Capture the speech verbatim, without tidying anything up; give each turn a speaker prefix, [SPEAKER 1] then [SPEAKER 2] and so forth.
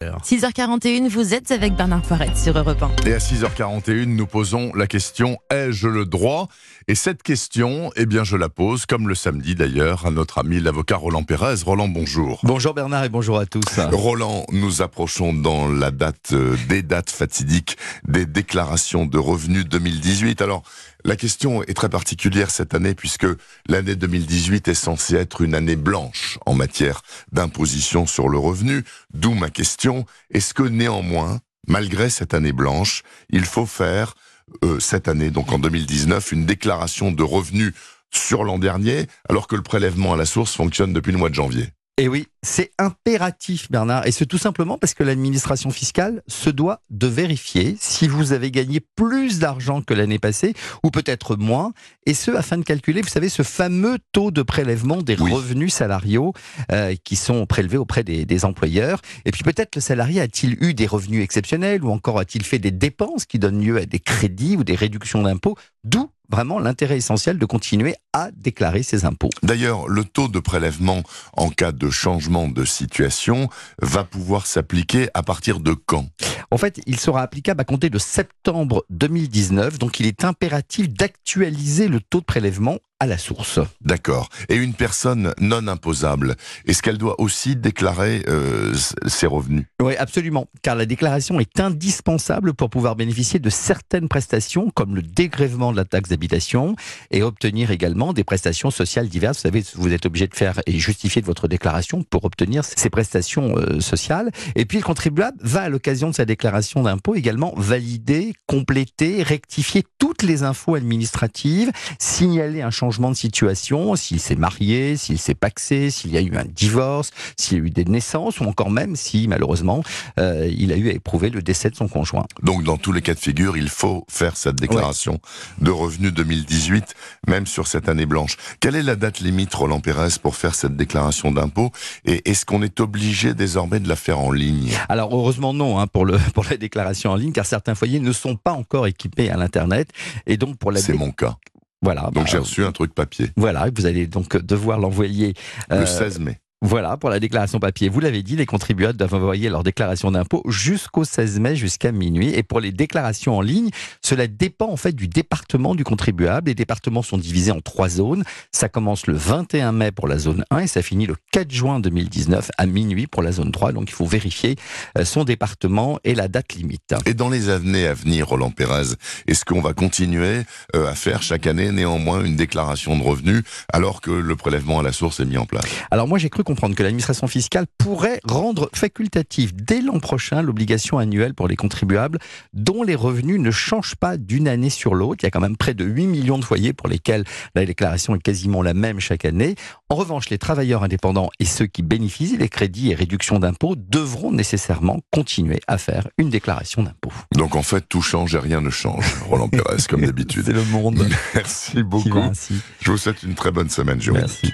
[SPEAKER 1] six heures quarante et une, vous êtes avec Bernard Poirette sur Europe un.
[SPEAKER 2] Et à six heures quarante et une, nous posons la question « Ai-je le droit ?» Et cette question, eh bien, je la pose, comme le samedi d'ailleurs, à notre ami l'avocat Roland Pérez. Roland, bonjour.
[SPEAKER 3] Bonjour Bernard et bonjour à tous.
[SPEAKER 2] Roland, nous approchons dans la date, euh, des dates fatidiques des déclarations de revenus deux mille dix-huit. Alors, la question est très particulière cette année puisque l'année deux mille dix-huit est censée être une année blanche en matière d'imposition sur le revenu. D'où ma question, est-ce que néanmoins, malgré cette année blanche, il faut faire euh, cette année, donc en deux mille dix-neuf, une déclaration de revenus sur l'an dernier, alors que le prélèvement à la source fonctionne depuis le mois de janvier?
[SPEAKER 3] Et oui, c'est impératif Bernard, et c'est tout simplement parce que l'administration fiscale se doit de vérifier si vous avez gagné plus d'argent que l'année passée, ou peut-être moins, et ce afin de calculer, vous savez, ce fameux taux de prélèvement des
[SPEAKER 2] oui.
[SPEAKER 3] revenus salariaux euh, qui sont prélevés auprès des, des employeurs. Et puis peut-être le salarié a-t-il eu des revenus exceptionnels, ou encore a-t-il fait des dépenses qui donnent lieu à des crédits ou des réductions d'impôts, d'où vraiment l'intérêt essentiel de continuer à déclarer ses impôts.
[SPEAKER 2] D'ailleurs, le taux de prélèvement en cas de changement de situation va pouvoir s'appliquer à partir de quand ?
[SPEAKER 3] En fait, il sera applicable à compter de septembre deux mille dix-neuf, donc il est impératif d'actualiser le taux de prélèvement à la source.
[SPEAKER 2] D'accord. Et une personne non imposable, est-ce qu'elle doit aussi déclarer euh, ses revenus ?
[SPEAKER 3] Oui, absolument, car la déclaration est indispensable pour pouvoir bénéficier de certaines prestations, comme le dégrèvement de la taxe d'habitation, et obtenir également des prestations sociales diverses. Vous savez, vous êtes obligé de faire et justifier de votre déclaration pour obtenir ces prestations euh, sociales. Et puis le contribuable va, à l'occasion de sa déclaration d'impôt, également valider, compléter, rectifier toutes les infos administratives, signaler un changement de situation, s'il s'est marié, s'il s'est pacsé, s'il y a eu un divorce, s'il y a eu des naissances, ou encore même si, malheureusement, euh, il a eu à éprouver le décès de son conjoint.
[SPEAKER 2] Donc, dans tous les cas de figure, il faut faire cette déclaration ouais. de revenus deux mille dix-huit, même sur cette année blanche. Quelle est la date limite, Roland Pérez, pour faire cette déclaration d'impôt ? Et est-ce qu'on est obligé désormais de la faire en ligne ?
[SPEAKER 3] Alors, heureusement non, hein, pour, le, pour la déclaration en ligne, car certains foyers ne sont pas encore équipés à l'Internet. Et donc, pour la
[SPEAKER 2] C'est
[SPEAKER 3] dé...
[SPEAKER 2] mon cas.
[SPEAKER 3] Voilà.
[SPEAKER 2] Donc
[SPEAKER 3] bah,
[SPEAKER 2] j'ai reçu un truc papier.
[SPEAKER 3] Voilà, vous allez donc devoir l'envoyer...
[SPEAKER 2] Euh, le seize mai.
[SPEAKER 3] Voilà, pour la déclaration papier. Vous l'avez dit, les contribuables doivent envoyer leur déclaration d'impôt jusqu'au seize mai, jusqu'à minuit. Et pour les déclarations en ligne, cela dépend en fait du département du contribuable. Les départements sont divisés en trois zones. Ça commence le vingt et un mai pour la zone un et ça finit le quatre juin deux mille dix-neuf à minuit pour la zone trois. Donc il faut vérifier son département et la date limite.
[SPEAKER 2] Et dans les années à venir, Roland Pérez, est-ce qu'on va continuer à faire chaque année néanmoins une déclaration de revenus alors que le prélèvement à la source est mis en place ?
[SPEAKER 3] Alors moi j'ai cru comprendre que l'administration fiscale pourrait rendre facultatif dès l'an prochain l'obligation annuelle pour les contribuables dont les revenus ne changent pas d'une année sur l'autre. Il y a quand même près de huit millions de foyers pour lesquels la déclaration est quasiment la même chaque année. En revanche, les travailleurs indépendants et ceux qui bénéficient des crédits et réductions d'impôts devront nécessairement continuer à faire une déclaration d'impôt.
[SPEAKER 2] Donc en fait, tout change et rien ne change, Roland Pérez, comme d'habitude.
[SPEAKER 3] C'est le monde.
[SPEAKER 2] Merci beaucoup. Je vous souhaite une très bonne semaine, Jérôme.
[SPEAKER 3] Merci.